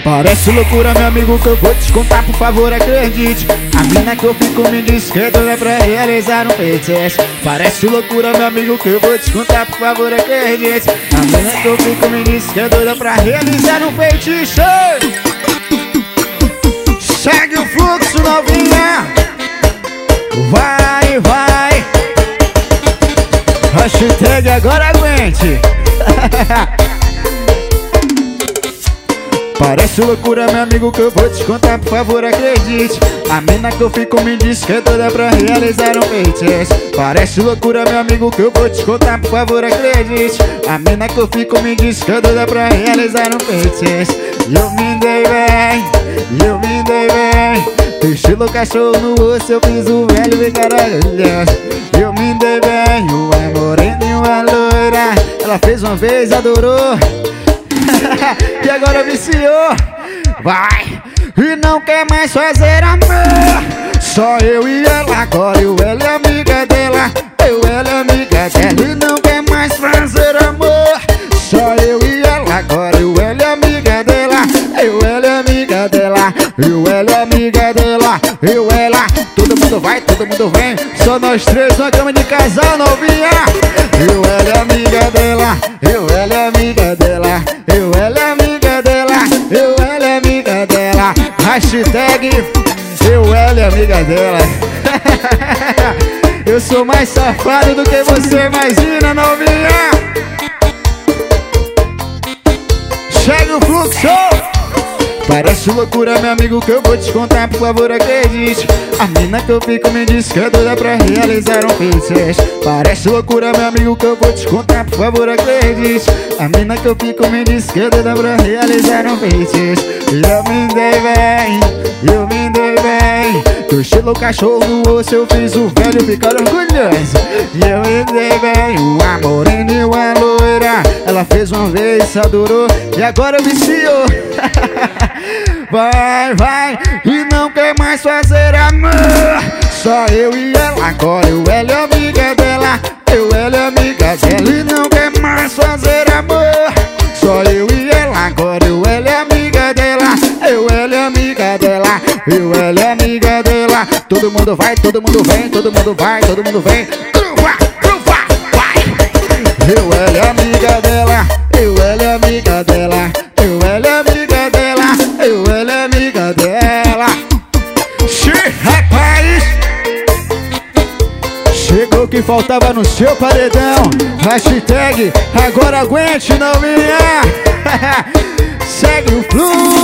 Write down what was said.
Parece loucura, meu amigo, que eu vou te contar, por favor, acredite. A mina que eu fico me diz que é doida pra realizar um feitiço. Parece loucura, meu amigo, que eu vou te contar, por favor, acredite. A mina que eu fico me diz que é doida pra realizar um feitiço. Segue o fluxo, novinha. Vai, vai. Hashtag agora aguente. Parece loucura, meu amigo, que eu vou te contar, por favor, acredite. A mina que eu fico me diz que é doida pra realizar um feitiço. Parece loucura, meu amigo, que eu vou te contar, por favor, acredite. A mina que eu fico me diz que é doida pra realizar um feitiço. E eu me dei bem, e eu me dei bem. Teu estilo cachorro no osso, eu fiz o velho e caralho. Eu me dei bem, uma morena e uma loira. Ela fez uma vez, adorou. E agora viciou. Vai. E não quer mais fazer amor. Só eu e ela. Agora eu, ela é amiga dela. Eu, ela é amiga dela. E não quer mais fazer amor. Só eu e ela. Agora eu, ela é amiga dela. Eu, ela é amiga dela. Eu, ela é amiga dela. Eu, ela. Todo mundo vai, todo mundo vem. Só nós três, uma cama de casal, novinha. Eu, ela é amiga dela. Eu, ela é amiga dela. Eu, ela é amiga dela. Eu, ela é amiga dela. Hashtag eu, ela é amiga dela. Eu sou mais safado do que você imagina, novinha. Segue o fluxo. Parece loucura, meu amigo, que eu vou te contar, por favor, acredite. A mina que eu fico me diz que é doida pra realizar um feitiço. Parece loucura, meu amigo, que eu vou te contar, por favor, acredite. A mina que eu fico me diz que é doida pra realizar um feitiço. E eu me dei bem, eu me dei bem. Teu estilo cachorro no osso, eu fiz o velho ficar orgulhoso. E eu me dei bem, uma morena e uma loira. Ela fez uma vez, adorou, e agora viciou. Vai, vai, e não quer mais fazer amor. Só eu e ela, agora eu, ela é amiga dela. Eu, ela é amiga dela. E não quer mais fazer amor. Só eu e ela, agora eu, ela é amiga dela. Eu, ela é amiga dela. Eu, ela é amiga dela. Todo mundo vai, todo mundo vem. Todo mundo vai, todo mundo vem. Gruva, gruva, vai. Eu, ela é amiga dela. Eu, ela é amiga dela. Eu, ela é amiga dela. Eu, ela é amiga dela. Rapaz, chegou o que faltava no seu paredão. Hashtag agora aguente, novinha. Segue o fluxo.